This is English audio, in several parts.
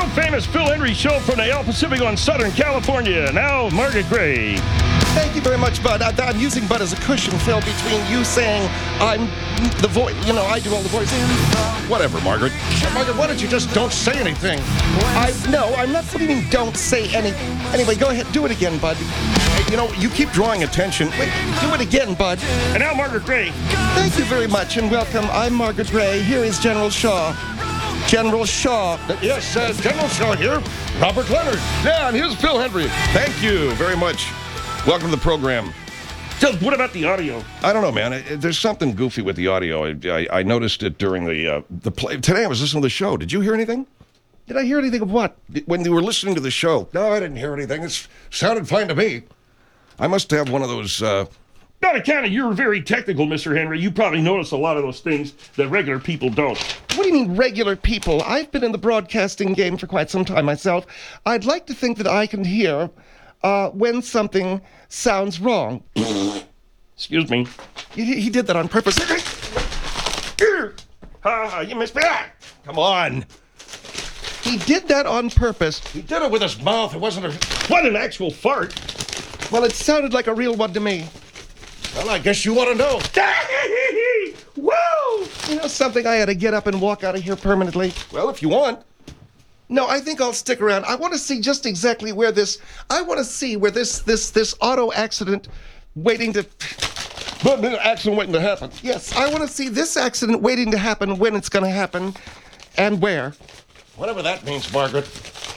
world-famous Phil Hendrie Show from the El Pacifico in Southern California. Now, Margaret Gray. Thank you very much, Bud. I'm using Bud as a cushion, Phil, between you saying I'm the voice. You know, I do all the voices. Whatever, Margaret. Margaret, why don't you just don't say anything? No, I'm not. What do you mean, don't say anything? Anyway, go ahead. Do it again, Bud. Hey, you know, you keep drawing attention. Wait, do it again, Bud. And now, Margaret Gray. Thank you very much, and welcome. I'm Margaret Gray. Here is General Shaw. General Shaw. Yes, General Shaw here. Robert Leonard. Yeah, and here's Phil Hendrie. Thank you very much. Welcome to the program. So, what about the audio? I don't know, man. There's something goofy with the audio. I noticed it during the play. Today I was listening to the show. Did you hear anything? Did I hear anything of what? When you were listening to the show. No, I didn't hear anything. It sounded fine to me. I must have one of those... On account of you're very technical, Mr. Henry, you probably notice a lot of those things that regular people don't. What do you mean, regular people? I've been in the broadcasting game for quite some time myself. I'd like to think that I can hear when something sounds wrong. Excuse me. He did that on purpose. You missed me. Come on. He did that on purpose. He did it with his mouth. It wasn't a... What an actual fart. Well, it sounded like a real one to me. Well, I guess you want to know. Whoa! You know something? I had to get up and walk out of here permanently. Well, if you want. No, I think I'll stick around. I want to see just exactly where this... I want to see where this auto accident waiting to... But an accident waiting to happen. Yes, I want to see this accident waiting to happen, when it's going to happen, and where. Whatever that means, Margaret.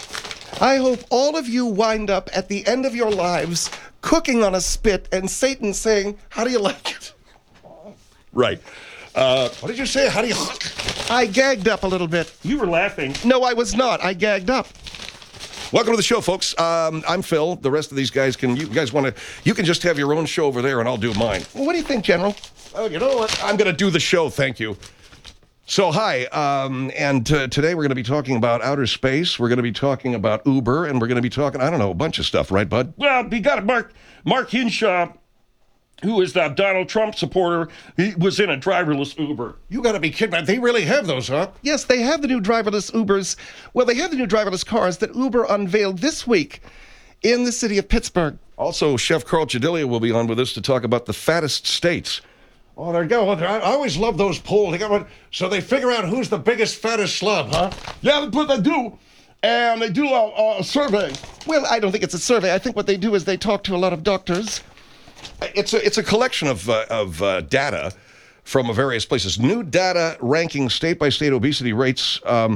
I hope all of you wind up at the end of your lives cooking on a spit and Satan saying, "How do you like it?" Right. What did you say? How do you... I gagged up a little bit. You were laughing. No, I was not. I gagged up. Welcome to the show, folks. I'm Phil. The rest of these guys you can just have your own show over there and I'll do mine. Well, what do you think, General? Well, you know what? I'm going to do the show, thank you. So, hi, and today we're going to be talking about outer space, we're going to be talking about Uber, and we're going to be talking, I don't know, a bunch of stuff, right, Bud? Well, we got Mark Hinshaw, who is the Donald Trump supporter. He was in a driverless Uber. You got to be kidding me. They really have those, huh? Yes, they have the new driverless Ubers. Well, they have the new driverless cars that Uber unveiled this week in the city of Pittsburgh. Also, Chef Carl Chedilia will be on with us to talk about the fattest states. Oh, there you go. I always love those polls. So they figure out who's the biggest, fattest slob, huh? Yeah, that's what they do. And they do a survey. Well, I don't think it's a survey. I think what they do is they talk to a lot of doctors. It's a collection of data from various places. New data ranking state-by-state obesity rates.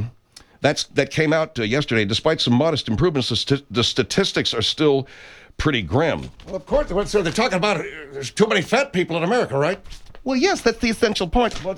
That came out yesterday. Despite some modest improvements, the statistics are still pretty grim. Well, of course, so they're talking about there's too many fat people in America, right? Well, yes, that's the essential point. Well,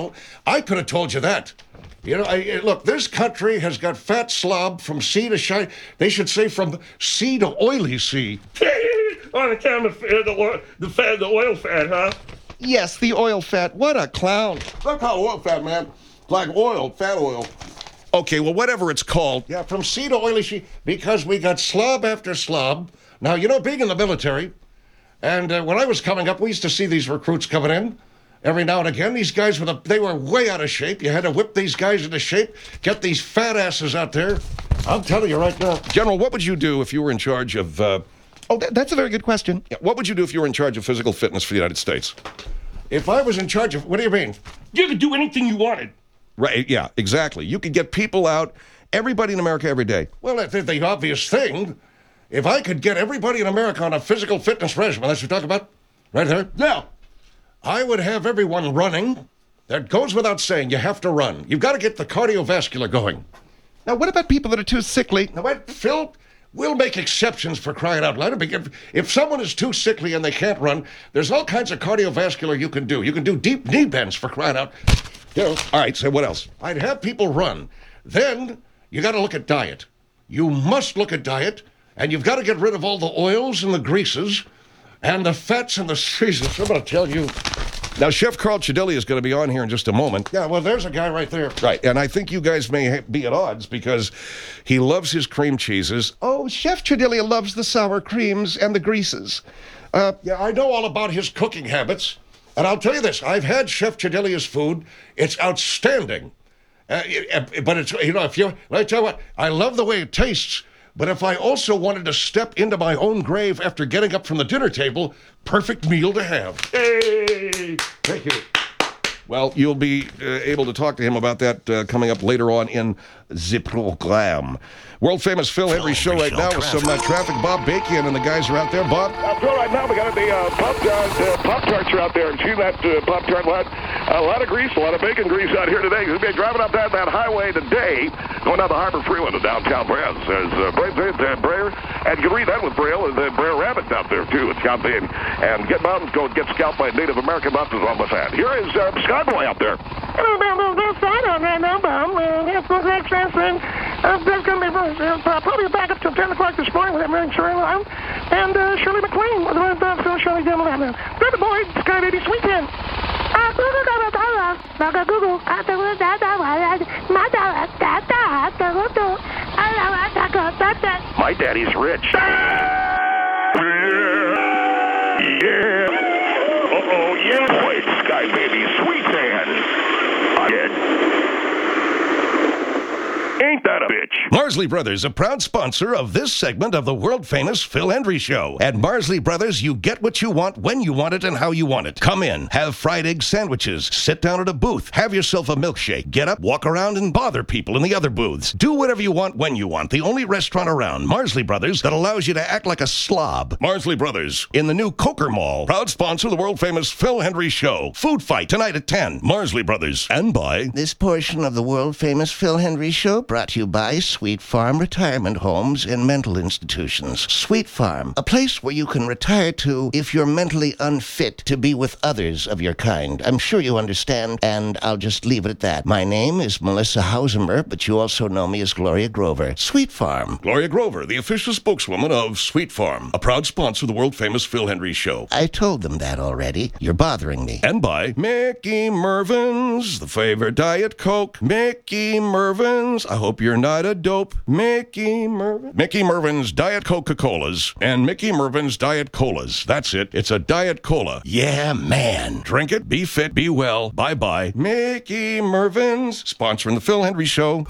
I could have told you that. Look, this country has got fat slob from sea to shine. They should say from sea to oily sea. On account of the oil fat, huh? Yes, the oil fat. What a clown. Look how oil fat, man. Like oil, fat oil. Okay, well, whatever it's called. Yeah, from sea to oily sea, because we got slob after slob. Now, being in the military, and when I was coming up, we used to see these recruits coming in every now and again. These guys they were way out of shape. You had to whip these guys into shape, get these fat asses out there. I'm telling you right now. General, what would you do if you were in charge of... that's a very good question. Yeah, what would you do if you were in charge of physical fitness for the United States? If I was in charge of... What do you mean? You could do anything you wanted. Right, yeah, exactly. You could get people out, everybody in America every day. Well, the obvious thing... If I could get everybody in America on a physical fitness regimen, that's what you're talking about? Right there? Yeah. I would have everyone running. That goes without saying. You have to run. You've got to get the cardiovascular going. Now, what about people that are too sickly? Now, wait, Phil, we'll make exceptions for crying out loud. If someone is too sickly and they can't run, there's all kinds of cardiovascular you can do. You can do deep knee bends for crying out. All right, so what else? I'd have people run. Then you got to look at diet. You must look at diet. And you've got to get rid of all the oils and the greases and the fats and the greases. I'm going to tell you. Now, Chef Carl Chedilia is going to be on here in just a moment. Yeah, well, there's a guy right there. Right, and I think you guys may be at odds because he loves his cream cheeses. Oh, Chef Chedilia loves the sour creams and the greases. Yeah, I know all about his cooking habits. And I'll tell you this. I've had Chef Chedilia's food. It's outstanding. But it's, if you, I tell you what, I love the way it tastes. But if I also wanted to step into my own grave after getting up from the dinner table, perfect meal to have. Hey, thank you. Well, you'll be able to talk to him about that coming up later on in the program. World famous Phil Henry show right now with some traffic. Bob Bakian and the guys are out there. Bob? Phil, right now we got the Pop-Tarts are out there. And see that Pop-Tart lot? A lot of grease, a lot of bacon grease out here today. We'll be driving up that highway today, going down the Harbor Freeway to downtown Brand. There's Braille, and you can read that with Braille, and the Braille Rabbit out there, too. It's got the, and get mountains, go get scalped by Native American mountains on the sand. Here is Skyboy out there. There's going to be probably back up till 10 o'clock this morning with that running Shirley Line. And Shirley MacLaine was Phil Shirley Demo Line. Brother boy, Sky Baby Sweet 10. My daddy's rich. Yeah. Uh-oh, yeah, boy, Sky Baby Sweet 10. Again. Ain't that a bitch? Marsley Brothers, a proud sponsor of this segment of the world-famous Phil Hendry Show. At Marsley Brothers, you get what you want, when you want it, and how you want it. Come in, have fried egg sandwiches, sit down at a booth, have yourself a milkshake, get up, walk around, and bother people in the other booths. Do whatever you want, when you want. The only restaurant around, Marsley Brothers, that allows you to act like a slob. Marsley Brothers, in the new Coker Mall. Proud sponsor of the world-famous Phil Hendry Show. Food fight tonight at 10. Marsley Brothers. And by... This portion of the world-famous Phil Hendry Show brought to you by Sweet Farm Retirement Homes and Mental Institutions. Sweet Farm, a place where you can retire to if you're mentally unfit to be with others of your kind. I'm sure you understand, and I'll just leave it at that. My name is Melissa Hausenberg, but you also know me as Gloria Grover. Sweet Farm. Gloria Grover, the official spokeswoman of Sweet Farm, a proud sponsor of the world-famous Phil Hendry Show. I told them that already. You're bothering me. And by Mickey Mervin's, the favorite Diet Coke. Mickey Mervin's, I hope you're not a dope. Mickey Mervin's Diet Coca-Colas and Mickey Mervin's Diet Colas. That's it. It's a Diet Cola. Yeah, man. Drink it, be fit, be well. Bye-bye. Mickey Mervin's, sponsoring the Phil Hendry Show.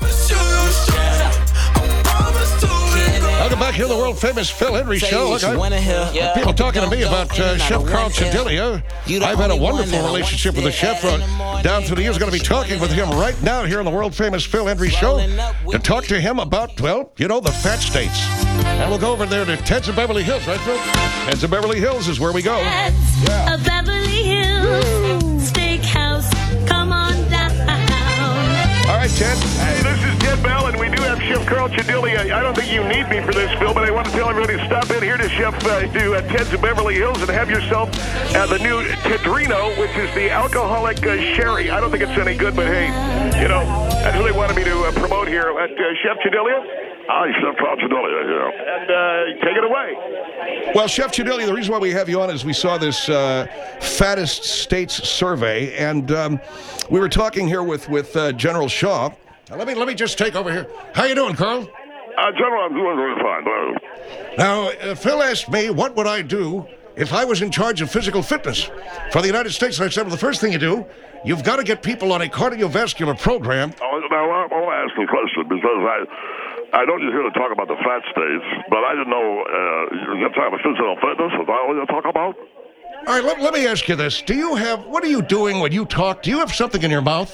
Welcome back here to the world-famous Phil Henry Show. Look, people talking to me about Chef Carl Chedilia. I've had a wonderful relationship with the chef down through the years. Going to be talking with him right now here on the world-famous Phil Henry Show to talk to him about, well, the fat states. And we'll go over there to Ted's of Beverly Hills, right, Phil? Ted's of Beverly Hills is where we go. Ted's of Beverly Hills Steakhouse. Come on down. All right, Ted. Hey, this is Ted Bell, and we do have Chef Carl Chedilia. I don't think you need me for this, Phil, but I want to tell everybody to stop in here to Ted's of Beverly Hills and have yourself the new Tedrino, which is the alcoholic sherry. I don't think it's any good, but hey, that's what they wanted me to promote here at Chef Chedilia. Hi, Chef Carl Chedilia, and take it away. Well, Chef Chedilia, the reason why we have you on is we saw this fattest states survey, and we were talking here with General Shaw. Now, let me just take over here. How you doing, Carl? General, I'm doing very fine. Now, Phil asked me what would I do if I was in charge of physical fitness for the United States. And I said, well, the first thing you do, you've got to get people on a cardiovascular program. Now, I'll ask the question because I know you're here to talk about the fat states, but I didn't know you're going to talk about physical fitness. Is that what you're talking about? All right, let me ask you this. What are you doing when you talk? Do you have something in your mouth?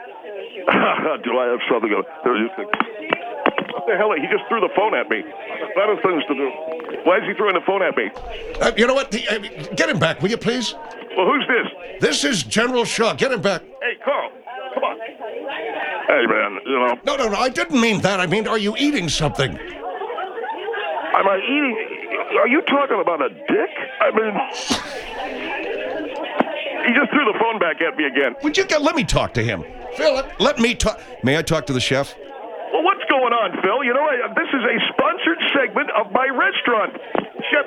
Do I have something? What the hell? He just threw the phone at me. That is things to do. Why is he throwing the phone at me? You know what? Get him back, will you, please? Well, who's this? This is General Shaw. Get him back. Hey, Carl, come on. Hey, man, No, I didn't mean that. I mean, are you eating something? Am I eating? Are you talking about a dick? I mean... He just threw the phone back at me again. Would you let me talk to him? Phil, let me talk. May I talk to the chef? Well, what's going on, Phil? This is a sponsored segment of my restaurant. Chef,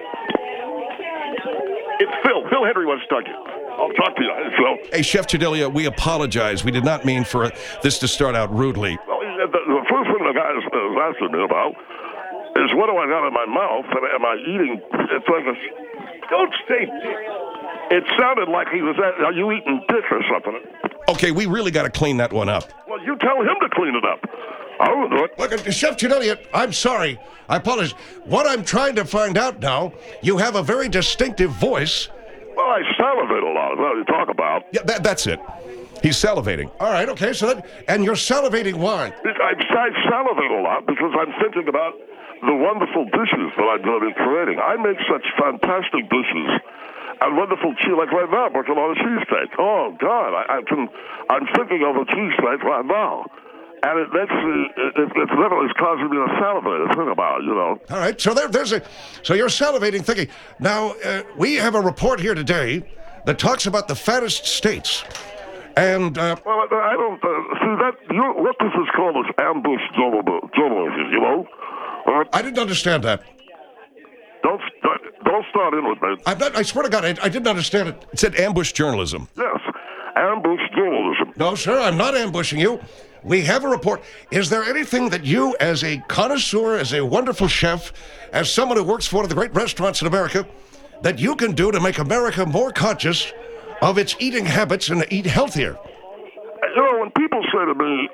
it's Phil. Phil Henry wants to talk to you. I'll talk to you, Phil. Hey, Chef Chedilia, we apologize. We did not mean for this to start out rudely. Well, the first thing the guy is asking me about is what do I got in my mouth? Am I eating? It's like a... Don't say dick. It sounded like he was are you eating dick or something? Okay, we really got to clean that one up. Well, you tell him to clean it up. I won't do it. Look, Chef Chidelia, I'm sorry. I apologize. What I'm trying to find out now, you have a very distinctive voice. Well, I salivate a lot. That's what you talk about. Yeah, that's it. He's salivating. All right, okay, and you're salivating why? I salivate a lot because I'm thinking about the wonderful dishes that I'm going to be creating. I make such fantastic dishes and wonderful cheese. Like right now, I'm working on a cheesesteak. Oh God, I'm thinking of a cheesesteak right now, and it's literally causing me to salivate. Think about it, you know. All right, so so you're salivating, thinking. Now we have a report here today that talks about the fattest states. And, well, I don't see that. What this is called is ambush journalism, you know? I didn't understand that. Don't start in with me. I swear to God, I didn't understand it. It said ambush journalism. Yes, ambush journalism. No, sir, I'm not ambushing you. We have a report. Is there anything that you, as a connoisseur, as a wonderful chef, as someone who works for one of the great restaurants in America, that you can do to make America more conscious of its eating habits and eat healthier? You know, when people say to me,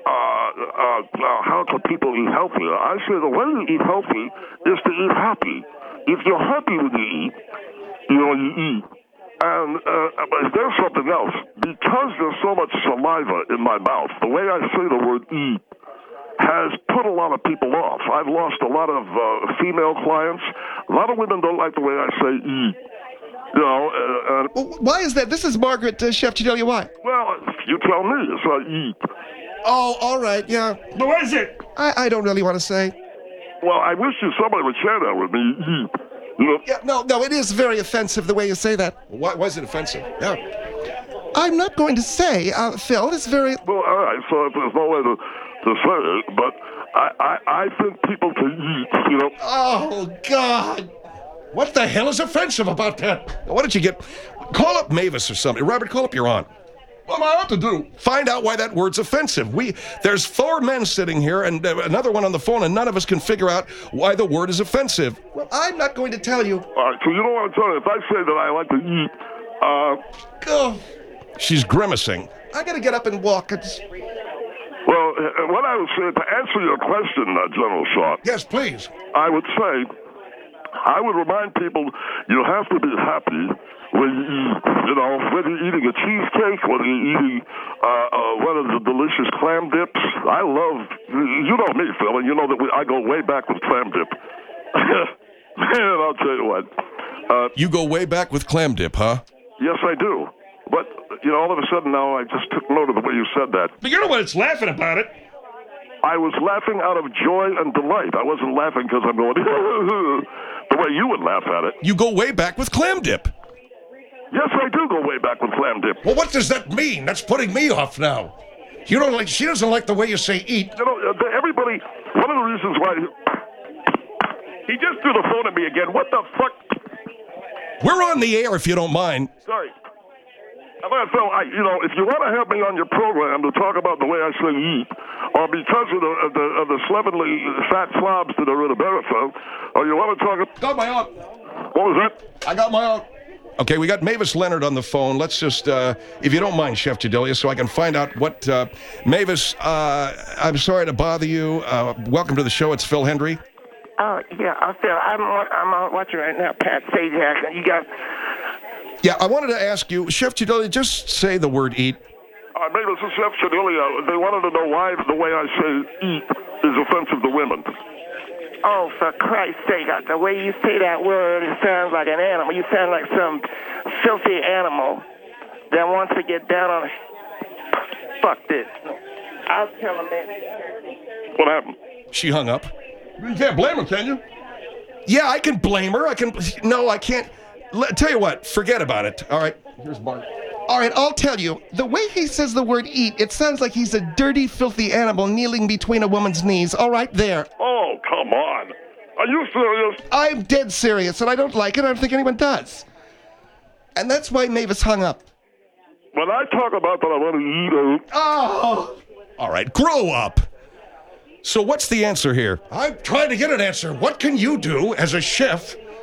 how can people eat healthier? I say the way you eat healthy is to eat happy. If you're happy when you eat, you eat. And there's something else. Because there's so much saliva in my mouth, the way I say the word eat has put a lot of people off. I've lost a lot of female clients. A lot of women don't like the way I say eat. You know, Well, why is that? This is Margaret, Chef Chidelia. Why? well, you tell me. It's not eat. Oh, all right, yeah. But what is it? I don't really want to say. Well, I wish somebody would share that with me. Eat. You know? Yeah, no, it is very offensive the way you say that. Why is it offensive? Yeah. I'm not going to say, Phil, it's very... Well, all right. So there's no way to say it, but I think people can eat. You know. Oh, God. What the hell is offensive about that? Why don't you call up Mavis or something? Robert, call up your aunt. What am I ought to do? Find out why that word's offensive. There's 4 men sitting here and another one on the phone, and none of us can figure out why the word is offensive. Well, I'm not going to tell you. All right. So you know what I'm telling you? If I say that I like to eat, Oh, She's grimacing. I got to get up and walk. well, what I would say to answer your question, General Shaw, Yes, please. I would say, I would remind people you have to be happy when you eat. You know, whether you're eating a cheesecake, whether you're eating one of the delicious clam dips. I love, you know me, Phil, and you know that I go way back with clam dip. Man, I'll tell you what. You go way back with clam dip, huh? Yes, I do. But, you know, all of a sudden now I just took note of the way you said that. But you're the one that's laughing about it. I was laughing out of joy and delight. I wasn't laughing because I'm going, the way you would laugh at it. You go way back with clam dip. Yes, I do go way back with clam dip. Well, what does that mean? That's putting me off now. She doesn't like the way you say eat. You know, everybody, one of the reasons why... He just threw the phone at me again. What the fuck? We're on the air if you don't mind. Sorry. Phil, if you want to have me on your program to talk about the way I say eat, or because of the slovenly fat slobs that are in America, or you want to talk... Got my aunt. What was that? I got my aunt. Okay, we got Mavis Leonard on the phone. Let's just, if you don't mind, Chef Chidelia, so I can find out what... Mavis, I'm sorry to bother you. Welcome to the show. It's Phil Hendry. Oh, yeah, Phil, I'm watching right now, Pat Sajak. You got... Yeah, I wanted to ask you, Chef Chidelia, just say the word eat. Mavis and Chef Chidelia, they wanted to know why the way I say eat is offensive to women. Oh, for Christ's sake, the way you say that word, it sounds like an animal. You sound like some filthy animal that wants to get down on... Fuck this. I'll tell him that. What happened? She hung up. You can't blame her, can you? Yeah, I can blame her. No, I can't. Tell you what, forget about it. All right. Here's Mark. All right, I'll tell you. The way he says the word eat, it sounds like he's a dirty, filthy animal kneeling between a woman's knees. All right, there. Oh, come on. Are you serious? I'm dead serious, and I don't like it. I don't think anyone does. And that's why Mavis hung up. When I talk about that I want to eat... Oh! All right, grow up. So what's the answer here? I'm trying to get an answer. What can you do as a chef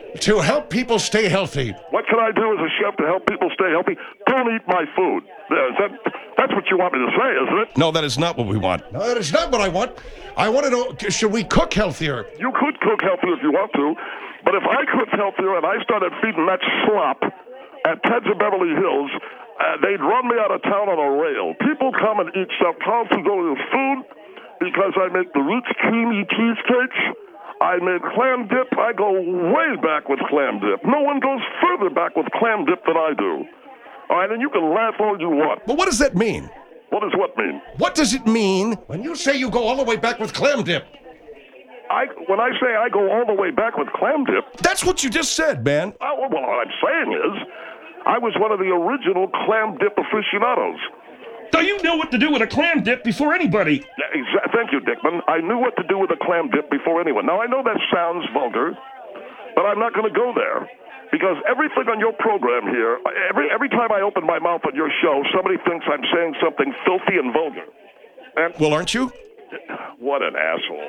to help people stay healthy. What can I do as a chef to help people stay healthy? Don't eat my food. That's what you want me to say, isn't it? No, that is not what we want. No, that is not what I want. I want to know, should we cook healthier? You could cook healthier if you want to, but if I cooked healthier and I started feeding that slop at Ted's of Beverly Hills, they'd run me out of town on a rail. People come and eat stuff to go to the food because I make the rich, creamy cheesecakes. I made clam dip. I go way back with clam dip. No one goes further back with clam dip than I do. All right, and you can laugh all you want. But what does that mean? What does what mean? What does it mean? When you say you go all the way back with clam dip. When I say I go all the way back with clam dip, That's what you just said, man. well, what I'm saying is I was one of the original clam dip aficionados. So you know what to do with a clam dip before anybody. Thank you, Dickman. I knew what to do with a clam dip before anyone. Now, I know that sounds vulgar, but I'm not going to go there. Because everything on your program here, every time I open my mouth on your show, somebody thinks I'm saying something filthy and vulgar. And Well, aren't you? what an asshole.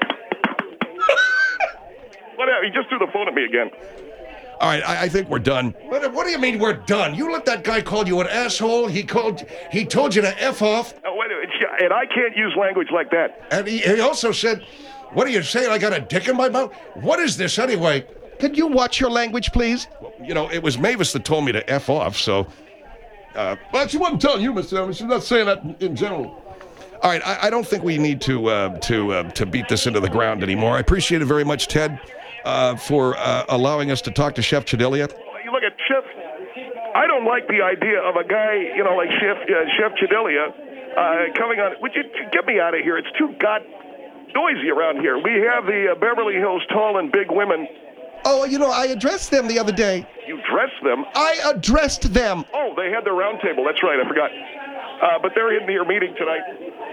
Whatever, he just threw the phone at me again. All right, I think we're done. What do you mean we're done? You let that guy call you an asshole. He told you to F off. Oh, wait a minute. And I can't use language like that. And he also said, what are you saying? I got a dick in my mouth? What is this anyway? Could you watch your language, please? You know, it was Mavis that told me to F off, so... well, she wasn't telling you, Mr. Evans. She's not saying that in general. All right, I don't think we need to beat this into the ground anymore. I appreciate it very much, Ted, for allowing us to talk to Chef Chidilia. You look at Chef. I don't like the idea of a guy, like Chef Chidilia coming on. Would you get me out of here? It's too noisy around here. We have the Beverly Hills tall and big women. Oh, I addressed them the other day. You dressed them? I addressed them. Oh, they had their round table. That's right. I forgot. But they're in your meeting tonight.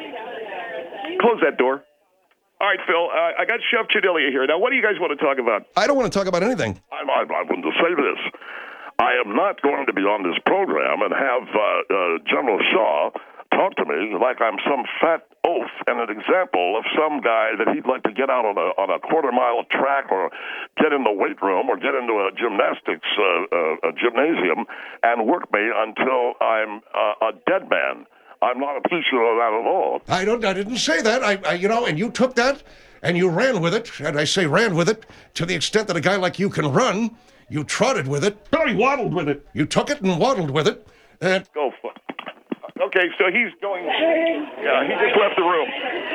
Close that door. All right, Phil. I got Chef Chidilia here. Now, what do you guys want to talk about? I don't want to talk about anything. I wanted to say this. I am not going to be on this program and have General Shaw talk to me like I'm some fat oaf and an example of some guy that he'd like to get out on a quarter-mile track or get in the weight room or get into a gymnastics gymnasium and work me until I'm a dead man. I'm not appreciative of that at all. I didn't say that. And you took that and you ran with it. And I say ran with it to the extent that a guy like you can run. You trotted with it. Probably waddled with it. You took it and waddled with it. And Go for it. Okay, so he's going. Yeah, he just left the room.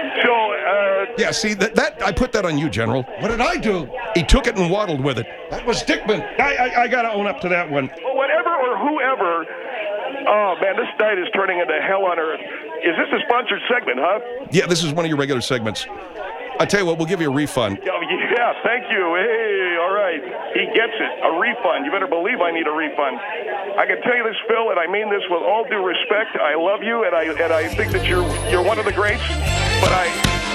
So, Yeah, see, that I put that on you, General. what did I do? He took it and waddled with it. That was Dickman. I got to own up to that one. whatever or whoever. Oh man, this night is turning into hell on earth. Is this a sponsored segment, huh? Yeah, this is one of your regular segments. I tell you what, we'll give you a refund. Yeah, thank you. Hey, all right. He gets it. A refund. You better believe I need a refund. I can tell you this, Phil, and I mean this with all due respect. I love you, and I think that you're one of the greats. But I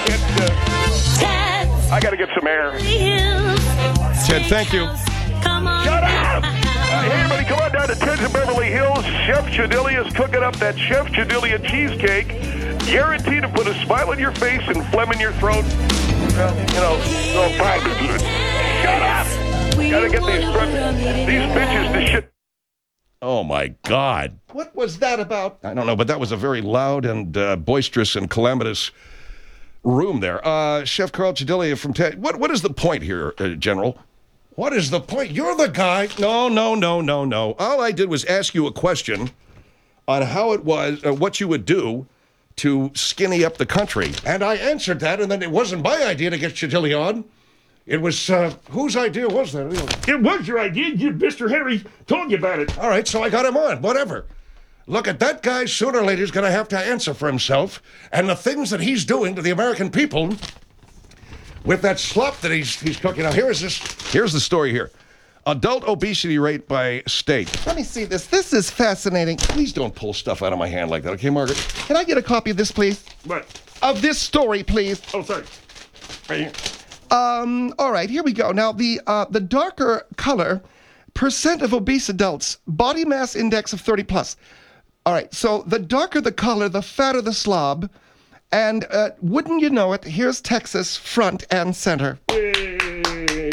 can't. I got to get some air. Ted, thank you. Come on. Shut up! Hey, everybody, come on down to Ted's in Beverly Hills. Chef Chidilia is cooking up that Chef Chidilia cheesecake. Guaranteed to put a smile on your face and phlegm in your throat. Well, probably good. Shut up! Gotta get these bitches to shit. Oh, my God. What was that about? I don't know, but that was a very loud and boisterous and calamitous room there. Chef Carl Chidilia from Ted. What is the point here, General? What is the point? You're the guy. No. All I did was ask you a question on how it was, what you would do to skinny up the country. And I answered that, and then it wasn't my idea to get Chidilia on. It was, whose idea was that? It was your idea. Mr. Henry told you about it. All right, so I got him on, whatever. Look at that guy, sooner or later, is going to have to answer for himself and the things that he's doing to the American people with that slop that he's cooking. Now, here's the story here. Adult obesity rate by state. Let me see this. This is fascinating. Please don't pull stuff out of my hand like that, okay, Margaret? Can I get a copy of this, please? What? Of this story, please. Oh, sorry. Right here. All right, here we go. Now, the darker color, percent of obese adults, body mass index of 30 plus. All right, so the darker the color, the fatter the slob. And wouldn't you know it, here's Texas front and center. Hey. All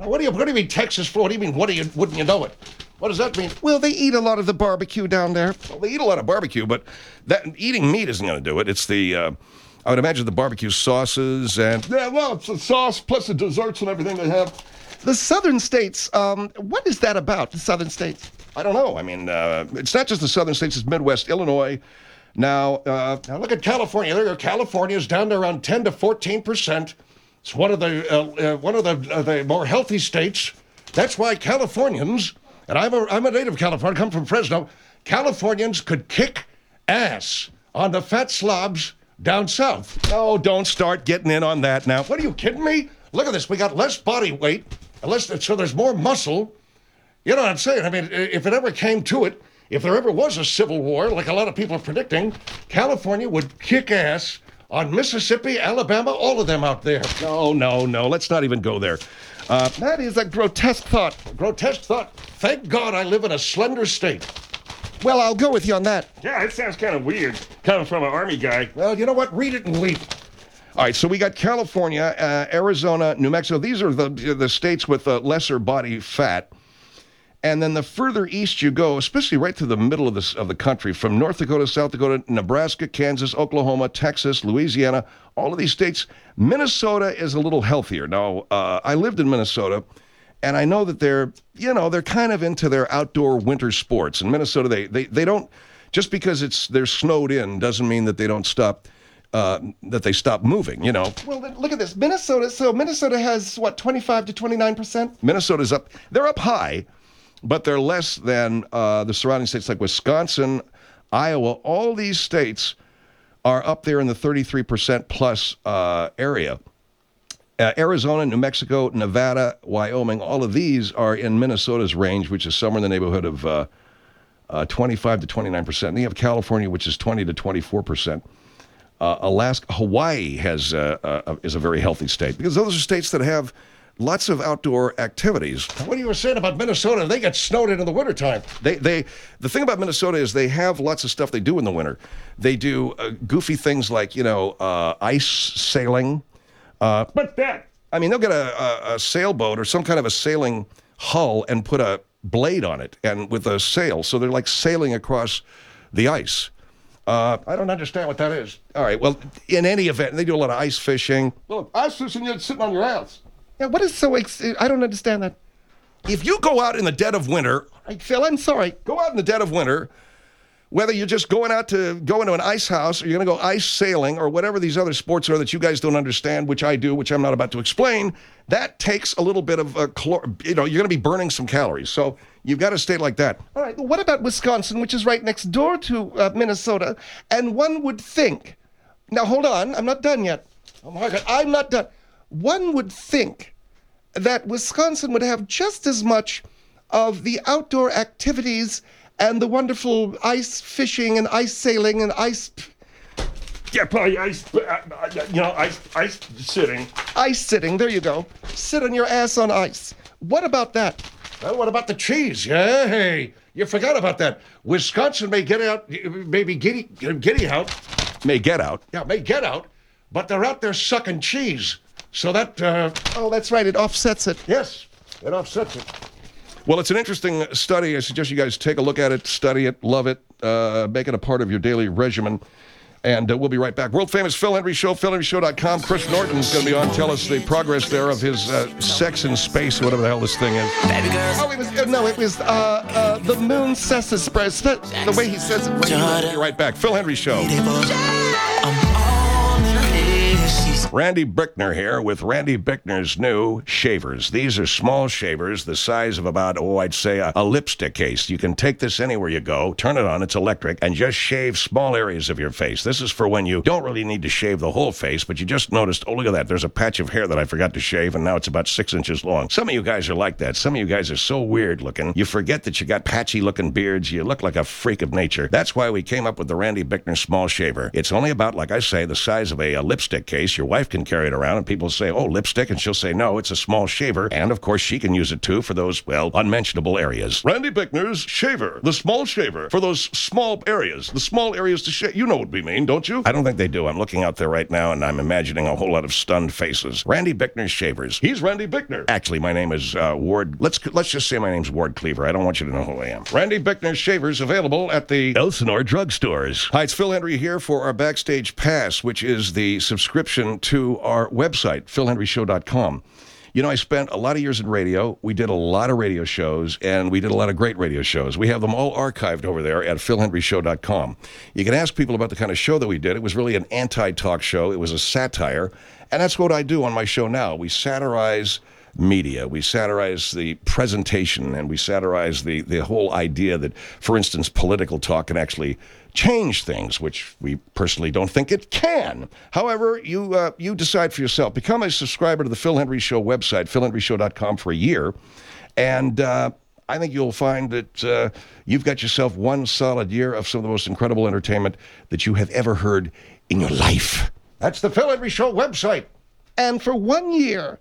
What do you mean Texas floor? What do you mean, wouldn't you know it? What does that mean? Well, they eat a lot of the barbecue down there. Well, they eat a lot of barbecue, but that eating meat isn't going to do it. It's the, I would imagine the barbecue sauces and... Yeah, well, it's the sauce plus the desserts and everything they have. The southern states, what is that about, the southern states? I don't know. I mean, it's not just the southern states, it's Midwest, Illinois. Now look at California. California's down to around 10 to 14%. It's one of the more healthy states. That's why Californians, and I'm a native Californian, come from Fresno. Californians could kick ass on the fat slobs down south. No, don't start getting in on that now. What, are you kidding me? Look at this. We got less body weight, so there's more muscle. You know what I'm saying? I mean, if it ever came to it, if there ever was a civil war, like a lot of people are predicting, California would kick ass on Mississippi, Alabama, all of them out there. No. Let's not even go there. That is a grotesque thought. Grotesque thought. Thank God I live in a slender state. Well, I'll go with you on that. Yeah, it sounds kind of weird coming from an Army guy. Well, you know what? Read it and weep. All right, so we got California, Arizona, New Mexico. These are the states with lesser body fat. And then the further east you go, especially right to the middle of the country, from North Dakota, South Dakota, Nebraska, Kansas, Oklahoma, Texas, Louisiana, all of these states, Minnesota is a little healthier. Now, I lived in Minnesota, and I know that they're kind of into their outdoor winter sports. In Minnesota, they don't, just because they're snowed in doesn't mean that they don't stop, that they stop moving, you know. Well, look at this. Minnesota has, 25 to 29%? Minnesota's up, they're up high, but they're less than the surrounding states like Wisconsin, Iowa. All these states are up there in the 33% plus area. Arizona, New Mexico, Nevada, Wyoming, all of these are in Minnesota's range, which is somewhere in the neighborhood of 25 to 29%. And you have California, which is 20 to 24%. Alaska, Hawaii is a very healthy state because those are states that have lots of outdoor activities. What you were saying about Minnesota, they get snowed in the wintertime. The thing about Minnesota is they have lots of stuff they do in the winter. They do goofy things like, ice sailing. But that... I mean, they'll get a sailboat or some kind of a sailing hull and put a blade on it and with a sail. So they're like sailing across the ice. I don't understand what that is. All right, well, in any event, they do a lot of ice fishing. Well, ice fishing, you're sitting on your ass. Yeah, what is so I don't understand that. If you go out in the dead of winter... Phil, I'm sorry. Go out in the dead of winter, whether you're just go into an ice house or you're going to go ice sailing or whatever these other sports are that you guys don't understand, which I do, which I'm not about to explain, that takes a little bit of you're going to be burning some calories. So you've got to stay like that. All right, what about Wisconsin, which is right next door to Minnesota? And one would think... Now, hold on. I'm not done yet. Oh, my God. I'm not done. One would think that Wisconsin would have just as much of the outdoor activities and the wonderful ice fishing and ice sailing and ice... Yeah, probably ice sitting. Ice sitting, there you go. Sit on your ass on ice. What about that? Well, what about the cheese? Yeah, hey, you forgot about that. Wisconsin may get out, maybe giddy out. May get out. Yeah, may get out, but they're out there sucking cheese. So that... Oh, that's right, it offsets it. Yes, it offsets it. Well, it's an interesting study. I suggest you guys take a look at it, study it, love it, make it a part of your daily regimen. And we'll be right back. World-famous Phil Hendrie Show, philhendrieshow.com. Chris Norton's going to be on. Tell us the progress there of his sex in space, whatever the hell this thing is. Oh, it was the moon sesame. The way he says it. We'll be right back. Phil Hendrie Show. Randy Bickner here with Randy Bickner's new shavers. These are small shavers the size of about, I'd say a lipstick case. You can take this anywhere you go, turn it on, it's electric, and just shave small areas of your face. This is for when you don't really need to shave the whole face, but you just noticed, look at that, there's a patch of hair that I forgot to shave, and now it's about 6 inches long. Some of you guys are like that. Some of you guys are so weird looking, you forget that you got patchy looking beards. You look like a freak of nature. That's why we came up with the Randy Bickner small shaver. It's only about, like I say, the size of a lipstick case. Your wife wife can carry it around, and people say, oh, lipstick, and she'll say, no, it's a small shaver. And, of course, she can use it, too, for those, well, unmentionable areas. Randy Bickner's shaver, the small shaver, for those small areas, the small areas to shave. You know what we mean, don't you? I don't think they do. I'm looking out there right now, and I'm imagining a whole lot of stunned faces. Randy Bickner's shavers. He's Randy Bickner. Actually, my name is Ward. Let's just say my name's Ward Cleaver. I don't want you to know who I am. Randy Bickner's shavers available at the Elsinore drugstores. Hi, it's Phil Hendrie here for our Backstage Pass, which is the subscription to our website, philhendrieshow.com. You know, I spent a lot of years in radio. We did a lot of radio shows, and we did a lot of great radio shows. We have them all archived over there at philhendrieshow.com. You can ask people about the kind of show that we did. It was really an anti-talk show. It was a satire, and that's what I do on my show now. We satirize media. We satirize the presentation, and we satirize the whole idea that, for instance, political talk can actually change things, which we personally don't think it can. However, you decide for yourself. Become a subscriber to the Phil Hendrie Show website, philhendrieshow.com, for a year, and I think you'll find that you've got yourself one solid year of some of the most incredible entertainment that you have ever heard in your life. That's the Phil Hendrie Show website. And for 1 year,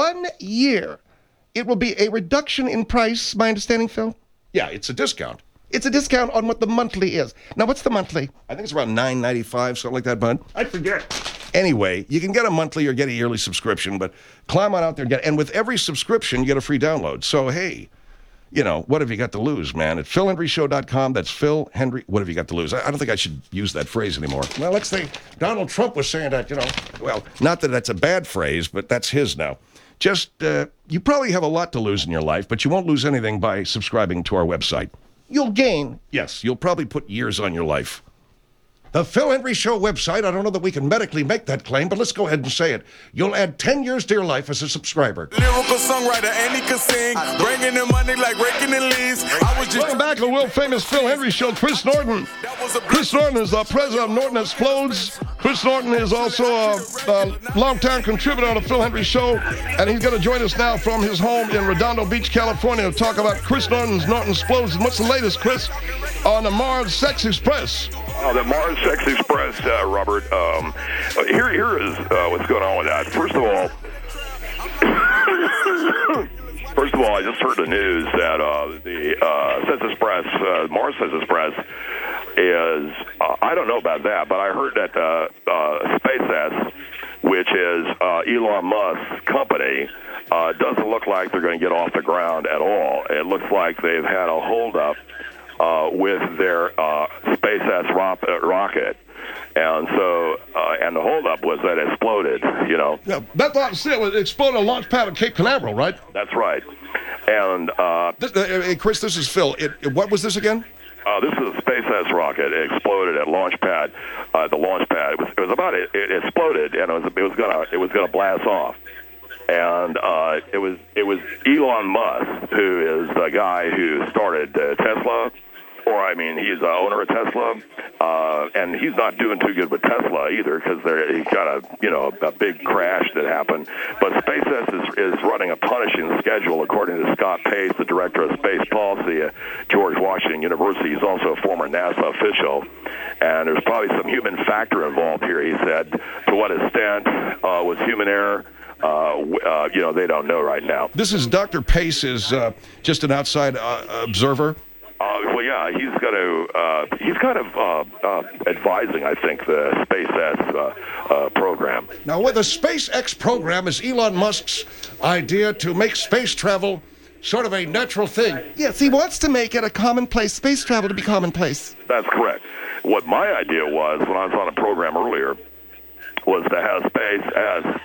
it will be a reduction in price, my understanding, Phil? Yeah, it's a discount. It's a discount on what the monthly is. Now, what's the monthly? I think it's around $9.95, something like that, bud. I forget. Anyway, you can get a monthly or get a yearly subscription, but climb on out there and get it. And with every subscription, you get a free download. So, hey, you know, what have you got to lose, man? At philhendrieshow.com, that's Phil Hendrie. What have you got to lose? I don't think I should use that phrase anymore. Well, let's think. Donald Trump was saying that, you know. Well, not that that's a bad phrase, but that's his now. Just, you probably have a lot to lose in your life, but you won't lose anything by subscribing to our website. You'll gain. Yes, you'll probably put years on your life. The Phil Hendrie Show website, I don't know that we can medically make that claim, but let's go ahead and say it. You'll add 10 years to your life as a subscriber. Lyrical songwriter, and he can sing, bringing in money like raking in leaves. Welcome back to the world famous Phil Hendrie Show. Chris Norton. Chris Norton is the president of Norton Explodes. Chris Norton is also a longtime contributor on the Phil Hendrie Show, and he's going to join us now from his home in Redondo Beach, California, to talk about Chris Norton's Norton Explodes. And what's the latest, Chris, on the Mars Sex Express? The Mars Sex Express, Robert. Here is what's going on with that. First of all, I just heard the news that the Sex Express, Mars Sex Express, is I don't know about that, but I heard that SpaceX, which is Elon Musk's company, doesn't look like they're going to get off the ground at all. It looks like they've had a holdup with their SpaceX rocket. And so, and the holdup was that it exploded, you know. Yeah, that's what I said. It exploded on a launch pad at Cape Canaveral, right? That's right. And hey, Chris, this is Phil. What was this again? This is a SpaceX rocket. It exploded at launch pad. The launch pad. It exploded, and it was gonna blast off. And it was Elon Musk, who is the guy who started Tesla. Or, I mean, he's the owner of Tesla, and he's not doing too good with Tesla either because he's got a big crash that happened. But SpaceX is running a punishing schedule, according to Scott Pace, the director of space policy at George Washington University. He's also a former NASA official, and there's probably some human factor involved here. He said, to what extent was human error? They don't know right now. This is Dr. Pace is just an outside observer. Well, yeah, he's kind of advising, I think, the SpaceX program. Now, with the SpaceX program is Elon Musk's idea to make space travel sort of a natural thing. Yes, he wants to make it a commonplace, space travel to be commonplace. That's correct. What my idea was when I was on a program earlier was to have SpaceX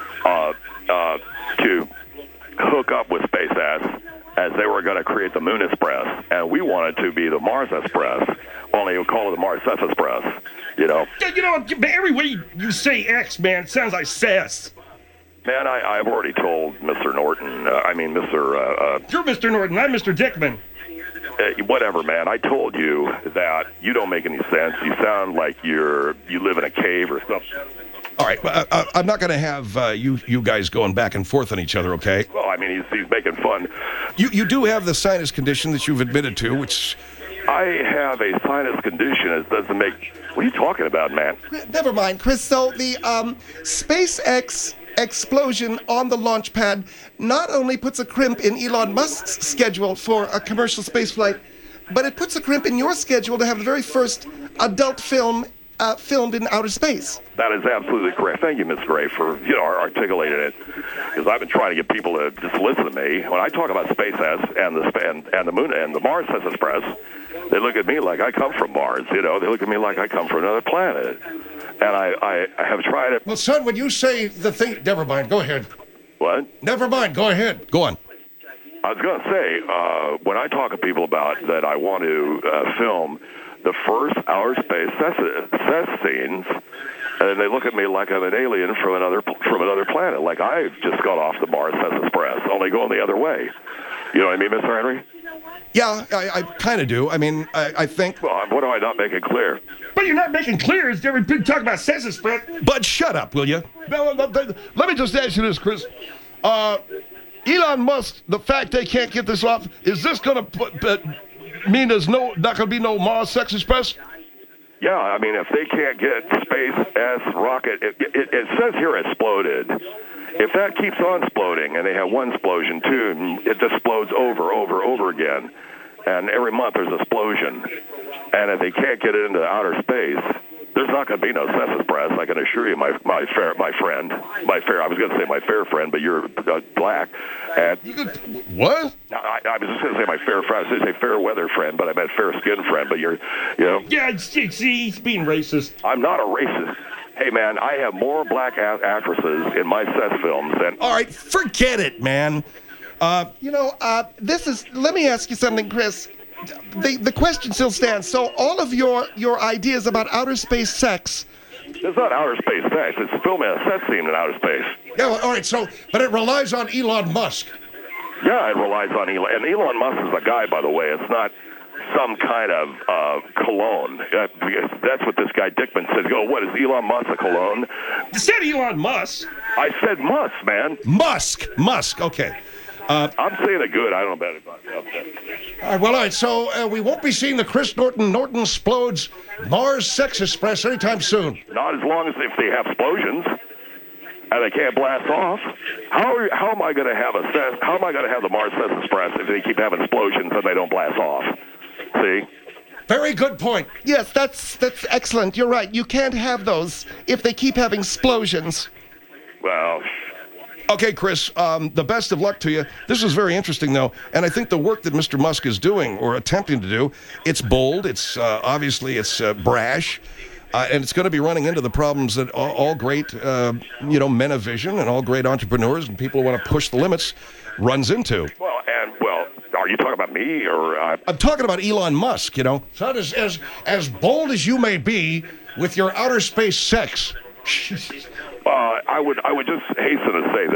to hook up with SpaceX as they were going to create the Moon Express, and we wanted to be the Mars Express, only we'll call it the Mars Sex Express, you know. You know, every way you say X, man, it sounds like sass. Man, I've already told Mr. Norton, You're Mr. Norton, I'm Mr. Dickman. Whatever, man. I told you that you don't make any sense. You sound like you live in a cave or something. All right, I'm not going to have you guys going back and forth on each other, okay? Well, I mean, he's making fun. You do have the sinus condition that you've admitted to, which... I have a sinus condition. It doesn't make... What are you talking about, man? Never mind, Chris. So the SpaceX explosion on the launch pad not only puts a crimp in Elon Musk's schedule for a commercial spaceflight, but it puts a crimp in your schedule to have the very first adult film filmed in outer space. That is absolutely correct. Thank you, Ms. Gray, for articulating it. Because I've been trying to get people to just listen to me. When I talk about SpaceX and the moon and the Mars Express, they look at me like I come from Mars. They look at me like I come from another planet. And I have tried it. Well, son, when you say the thing, never mind. Go ahead. What? Never mind. Go ahead. Go on. I was going to say, when I talk to people about that I want to film the first outer space sex scenes, and they look at me like I'm an alien from another planet, like I've just got off the Mars Express, only going the other way. You know what I mean, Mr. Henry? Yeah, I kind of do. I mean, I think... Well, what am I not making clear? But you're not making clear. Is every big talk about census spread? Bud, shut up, will you? Let me just ask you this, Chris. Elon Musk, the fact they can't get this off, is this going to mean there's not going to be no Mars Sex Express? Yeah, I mean, if they can't get SpaceX rocket, it says here exploded. If that keeps on exploding, and they have one explosion too, it explodes over again, and every month there's an explosion, and if they can't get it into outer space, there's not going to be no census press. I can assure you, my fair friend. I was going to say my fair friend, but you're black. And what? I was just going to say my fair friend. I was going to say fair weather friend, but I meant fair skin friend. But you're. Yeah, see, he's being racist. I'm not a racist. Hey, man, I have more black actresses in my sex films than... All right, forget it, man. Let me ask you something, Chris. The question still stands. So all of your ideas about outer space sex... It's not outer space sex. It's filming a sex scene in outer space. Yeah, well, all right, but it relies on Elon Musk. Yeah, it relies on Elon. And Elon Musk is a guy, by the way. It's not some kind of cologne. That's what this guy Dickman said. What, is Elon Musk a cologne? You said Elon Musk. I said Musk, man. Musk, okay. I'm saying it good. I don't know about that. All right, so we won't be seeing the Chris Norton Explodes Mars Sex Express anytime soon. Not as long as if they have explosions and they can't blast off. How am I going to have the Mars Sex Express if they keep having explosions and they don't blast off? See? Very good point. Yes, that's excellent. You're right. You can't have those if they keep having explosions. Well... Okay, Chris, the best of luck to you. This is very interesting, though, and I think the work that Mr. Musk is doing or attempting to do, it's bold, it's obviously it's brash, and it's going to be running into the problems that all great, men of vision and all great entrepreneurs and people who want to push the limits runs into. Well, are you talking about me or? I'm talking about Elon Musk. So as bold as you may be with your outer space sex. I would just hasten to say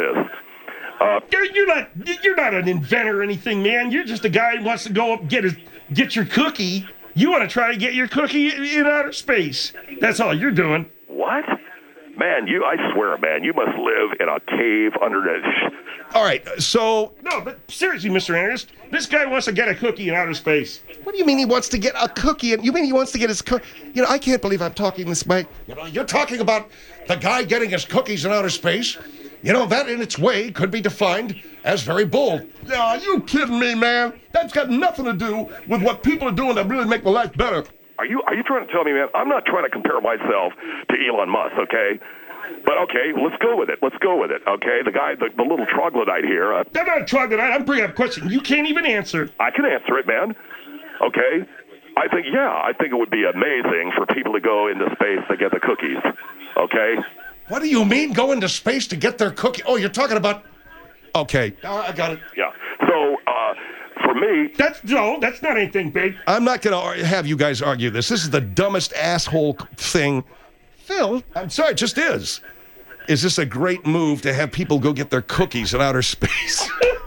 this. You're not an inventor or anything, man. You're just a guy who wants to go up and get your cookie. You want to try to get your cookie in outer space. That's all you're doing. What? Man, I swear, man, you must live in a cave under the... All right, so... No, but seriously, Mr. Ernest, this guy wants to get a cookie in outer space. What do you mean he wants to get a cookie? You mean he wants to get his cookie? I can't believe I'm talking this way. You're talking about the guy getting his cookies in outer space. That in its way could be defined as very bold. Yeah, are you kidding me, man? That's got nothing to do with what people are doing that really make their life better. Are you trying to tell me, man? I'm not trying to compare myself to Elon Musk, okay? But okay, let's go with it. Okay, the guy, the little troglodyte here. I'm not a troglodyte. I'm bringing up a question you can't even answer. I can answer it, man. Okay, I think it would be amazing for people to go into space to get the cookies. Okay. What do you mean go into space to get their cookie? Oh, you're talking about... Okay. I got it. Yeah. So, for me... That's not anything big. I'm not going to have you guys argue this. This is the dumbest asshole thing. Phil? I'm sorry, it just is. Is this a great move to have people go get their cookies in outer space?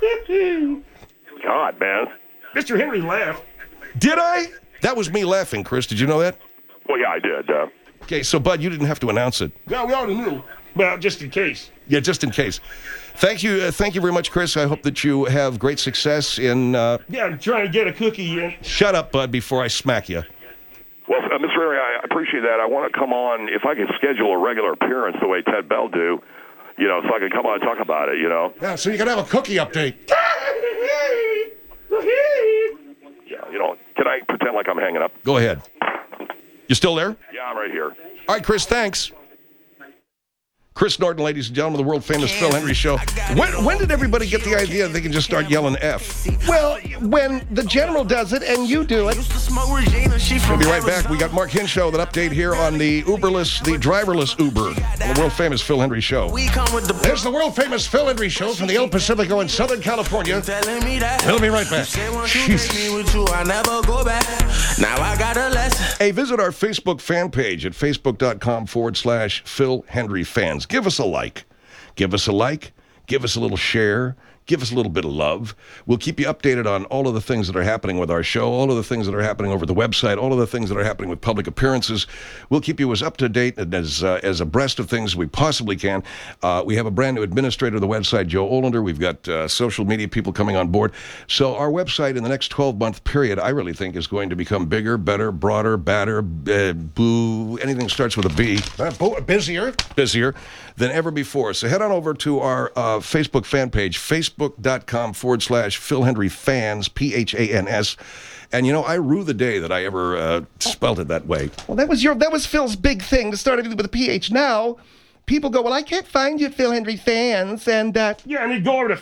God, man. Mr. Henry laughed. Did I? That was me laughing, Chris. Did you know that? Well, yeah, I did. Okay, so, Bud, you didn't have to announce it. Yeah, we already knew. Well, just in case. Yeah, just in case. Thank you very much, Chris. I hope that you have great success in... Yeah, I'm trying to get a cookie in. Shut up, Bud, before I smack you. Well, Mr. Ray, I appreciate that. I want to come on, if I could schedule a regular appearance the way Ted Bell do, you know, so I can come on and talk about it, you know. Yeah, so you can have a cookie update. Yeah, you know, can I pretend like I'm hanging up? Go ahead. You still there? Yeah, I'm right here. All right, Chris, thanks. Chris Norton, ladies and gentlemen, the world-famous Phil Hendrie Show. When did everybody get the idea they can just start yelling F? Well, when the general does it and you do it. We'll be right back. We got Mark Hinshaw with an update here on the driverless Uber, on the world-famous Phil Hendrie Show. There's the world-famous Phil Hendrie Show from the El Pacifico in Southern California. We'll be right back. Hey, visit our Facebook fan page at facebook.com/Phil Hendrie Fans. Give us a like. Give us a like. Give us a little share. Give us a little bit of love. We'll keep you updated on all of the things that are happening with our show, all of the things that are happening over the website, all of the things that are happening with public appearances. We'll keep you as up to date and as abreast of things as we possibly can. We have a brand new administrator of the website, Joe Olander. We've got social media people coming on board. So our website in the next 12-month period, I really think, is going to become bigger, better, broader, badder, boo, anything starts with a B. Busier than ever before. So head on over to our Facebook fan page, facebook.com/Phil Hendrie Fans, P-H-A-N-S. And, you know, I rue the day that I ever spelled it that way. Well, that was Phil's big thing to start everything with a PH. Now, people go, well, I can't find you at Phil Hendrie Fans, and yeah, and they go over to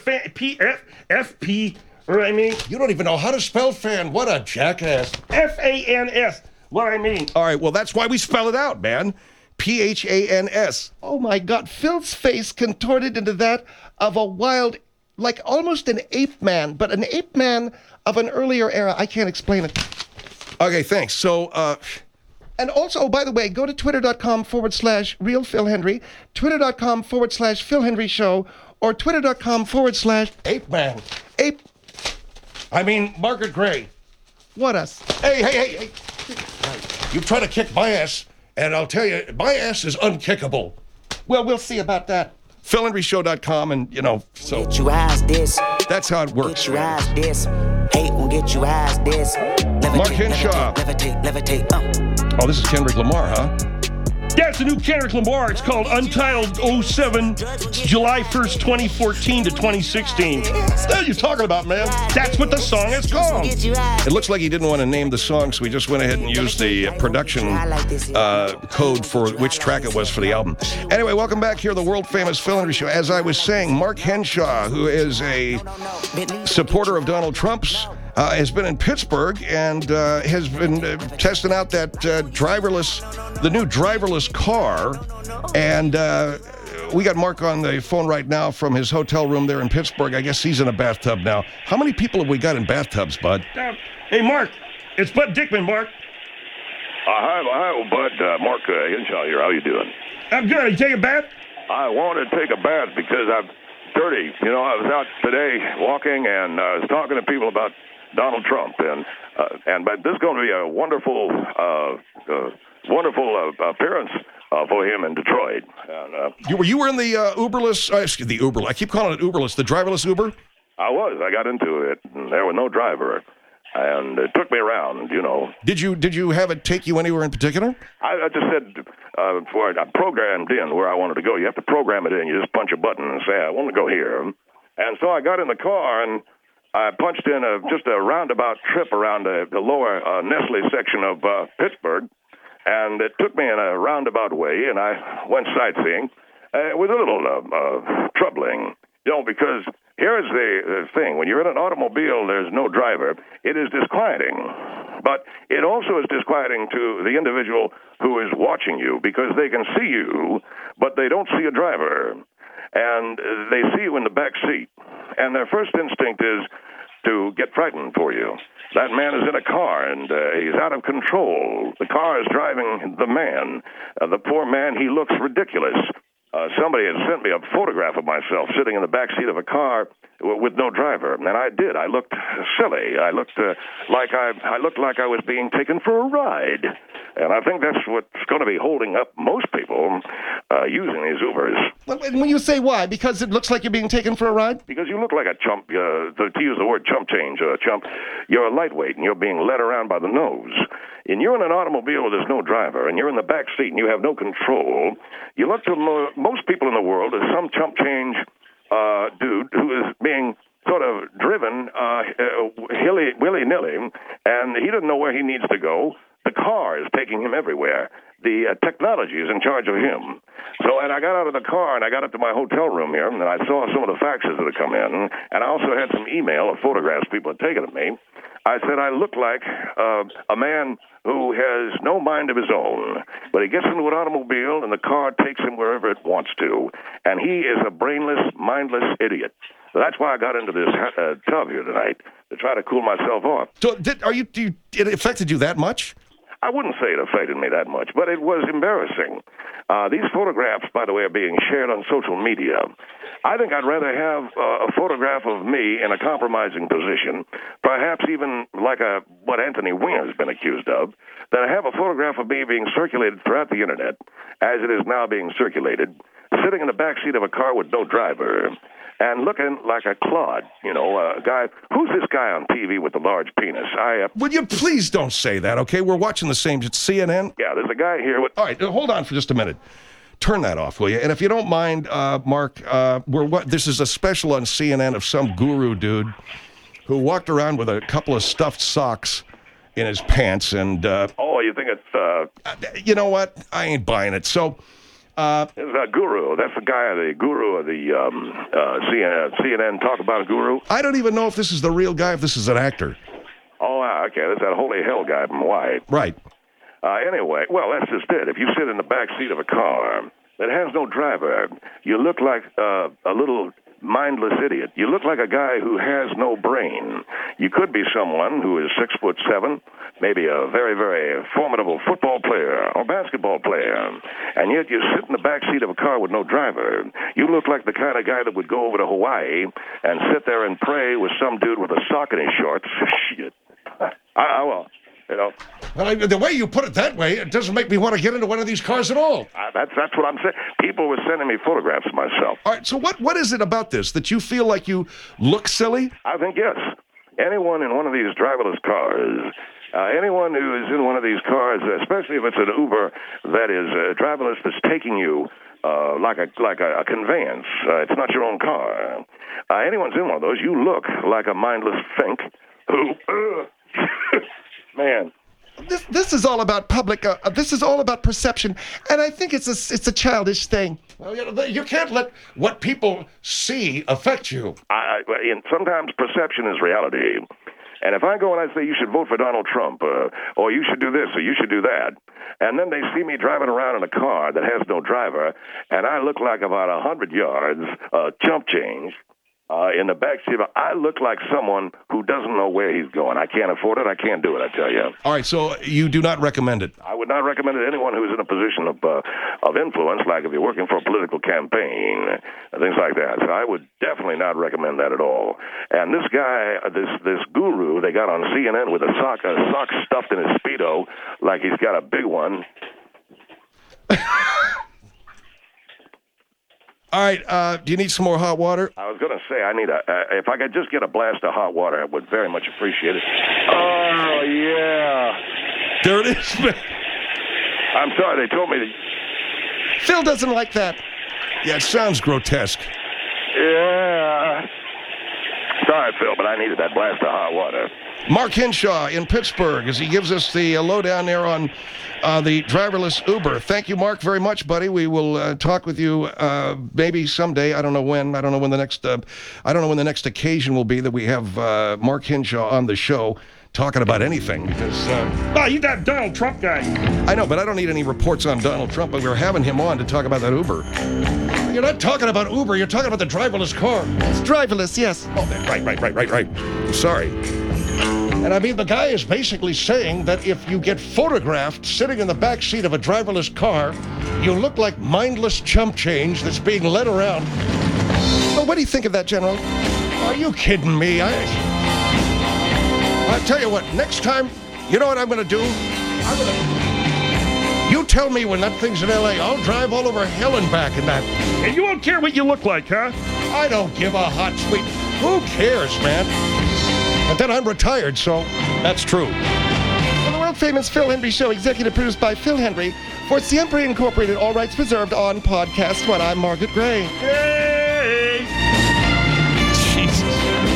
F-P, or I mean... You don't even know how to spell fan. What a jackass. F-A-N-S, what I mean. All right, well, that's why we spell it out, man. P-H-A-N-S. Oh, my God. Phil's face contorted into that of a wild, like almost an ape man, but an ape man of an earlier era. I can't explain it. Okay, thanks. So, and also, oh, by the way, go to twitter.com/Real Phil Hendrie, twitter.com/Phil Hendrie Show, or twitter.com/Ape Man. Ape. I mean, Margaret Gray. What us? Hey. You try to kick my ass, and I'll tell you, my ass is unkickable. Well, we'll see about that. PhilHendrieShow.com, and, you know, so get you eyes this. That's how it works. Get you eyes this. Hate won't get you eyes this. Mark Hinshaw. Levitate. Oh, this is Kendrick Lamar, huh? Yeah, it's a new Kendrick Lamar. It's called Untitled 07. It's July 1st, 2014 to 2016. What the hell are you talking about, man? That's what the song is called. It looks like he didn't want to name the song, so we just went ahead and used the production code for which track it was for the album. Anyway, welcome back here to the world-famous Phil Hendrie Show. As I was saying, Mark Hinshaw, who is a supporter of Donald Trump's, has been in Pittsburgh and has been testing out that the new driverless car. And we got Mark on the phone right now from his hotel room there in Pittsburgh. I guess he's in a bathtub now. How many people have we got in bathtubs, Bud? Hey, Mark. It's Bud Dickman, Mark. Hi, Bud. Mark Hinshaw here. How you doing? I'm good. You take a bath? I want to take a bath because I'm dirty. You know, I was out today walking and I was talking to people about Donald Trump, but this is going to be a wonderful appearance for him in Detroit. And, you were in the Uberless, the Uber. I keep calling it Uberless, the driverless Uber. I got into it, and there was no driver, and it took me around. You know. Did you have it take you anywhere in particular? I just said before I programmed in where I wanted to go. You have to program it in. You just punch a button and say I want to go here, and so I got in the car and I punched in just a roundabout trip around the lower Nestle section of Pittsburgh, and it took me in a roundabout way, and I went sightseeing. It was a little troubling, you know, because here's the thing. When you're in an automobile, there's no driver. It is disquieting, but it also is disquieting to the individual who is watching you because they can see you, but they don't see a driver. And they see you in the back seat, and their first instinct is to get frightened for you. That man is in a car, and he's out of control. The car is driving the man. The poor man, he looks ridiculous. Somebody had sent me a photograph of myself sitting in the back seat of a car with no driver, and I did. I looked silly. I looked like I was being taken for a ride, and I think that's what's going to be holding up most people using these Ubers. Well, when you say why, because it looks like you're being taken for a ride? Because you look like a chump. To use the word chump change, chump, you're a lightweight, and you're being led around by the nose. And you're in an automobile where there's no driver, and you're in the back seat, and you have no control. You look to most people in the world as some chump change dude who is being sort of driven willy-nilly, and he doesn't know where he needs to go. The car is taking him everywhere. The technology is in charge of him. So, and I got out of the car, and I got up to my hotel room here, and I saw some of the faxes that had come in, and I also had some email of photographs people had taken of me. I said I look like a man who has no mind of his own, but he gets into an automobile and the car takes him wherever it wants to, and he is a brainless, mindless idiot. So that's why I got into this tub here tonight, to try to cool myself off. So, it affected you that much? I wouldn't say it affected me that much, but it was embarrassing. These photographs, by the way, are being shared on social media. I think I'd rather have a photograph of me in a compromising position, perhaps even like what Anthony Weiner has been accused of, than have a photograph of me being circulated throughout the Internet, as it is now being circulated, sitting in the back seat of a car with no driver, and looking like a clod, a guy. Who's this guy on TV with the large penis? Will you please don't say that, okay? We're watching the same. It's CNN. Yeah, there's a guy here with... All right, hold on for just a minute. Turn that off, will you? And if you don't mind, Mark, this is a special on CNN of some guru dude who walked around with a couple of stuffed socks in his pants, and... you think it's... You know what? I ain't buying it. So... It's a guru. That's the guy, the guru of the CNN Talk About a Guru. I don't even know if this is the real guy, if this is an actor. Oh, okay. That's that holy hell guy from Hawaii. Right. Anyway, well, that's just it. If you sit in the back seat of a car that has no driver, you look like a little mindless idiot. You look like a guy who has no brain. You could be someone who is 6'7", maybe a very, very formidable football player or basketball player, and yet you sit in the back seat of a car with no driver. You look like the kind of guy that would go over to Hawaii and sit there and pray with some dude with a sock in his shorts. Shit. The way you put it that way, it doesn't make me want to get into one of these cars at all. That's what I'm saying. People were sending me photographs of myself. All right, so what is it about this that you feel like you look silly? I think, yes. Anyone in one of these driverless cars, anyone who is in one of these cars, especially if it's an Uber that is driverless, that's taking you like a conveyance. It's not your own car. Anyone's in one of those, you look like a mindless fink who... Man. This is all about public. This is all about perception, and I think it's a childish thing. Well, you can't let what people see affect you. Sometimes perception is reality. And if I go and I say you should vote for Donald Trump, or you should do this, or you should do that, and then they see me driving around in a car that has no driver, and I look like about 100 yards, chump change, in the backseat, I look like someone who doesn't know where he's going. I can't afford it. I can't do it, I tell you. All right, so you do not recommend it? I would not recommend it to anyone who's in a position of influence, like if you're working for a political campaign, things like that. So I would definitely not recommend that at all. And this guy, this guru they got on CNN with a sock stuffed in his Speedo like he's got a big one. All right, do you need some more hot water? I was going to say, I need if I could just get a blast of hot water, I would very much appreciate it. Oh, yeah. There it is. I'm sorry, they told me to... Phil doesn't like that. Yeah, it sounds grotesque. Yeah. Sorry, Phil, but I needed that blast of hot water. Mark Hinshaw in Pittsburgh, as he gives us the lowdown there on the driverless Uber. Thank you, Mark, very much, buddy. We will talk with you maybe someday. I don't know when. I don't know when the next occasion will be that we have Mark Hinshaw on the show talking about anything, because you that Donald Trump guy. I know, but I don't need any reports on Donald Trump. But we're having him on to talk about that Uber. You're not talking about Uber. You're talking about the driverless car. It's driverless, yes. Oh, right. Sorry. And I mean, the guy is basically saying that if you get photographed sitting in the back seat of a driverless car, you look like mindless chump change that's being led around. Well, what do you think of that, General? Are you kidding me? I tell you what, next time, you know what I'm going to do? You tell me when that thing's in L.A., I'll drive all over hell and back in that. And you won't care what you look like, huh? I don't give a hot sweet. Who cares, man? And then I'm retired, so That's true. For the world-famous Phil Hendry Show, executive produced by Phil Hendry, for Siempre Incorporated, all rights reserved on Podcast One. I'm Margaret Gray. Hey! Jesus.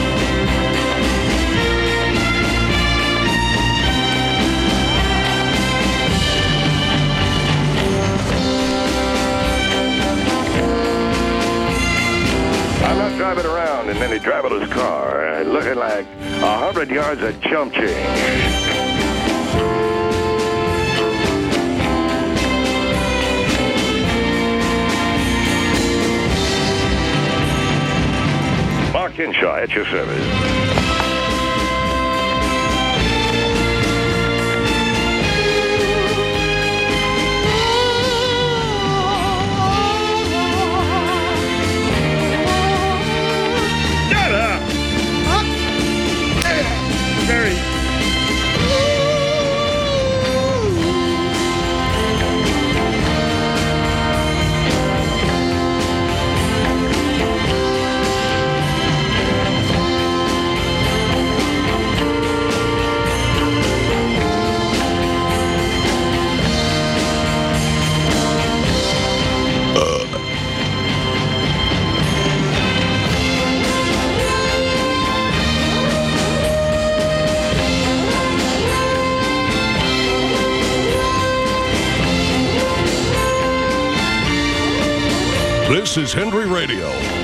I'm not driving around in any driverless car, looking like 100 yards of jump change. Mark Hinshaw at your service. Very. This is Henry Radio.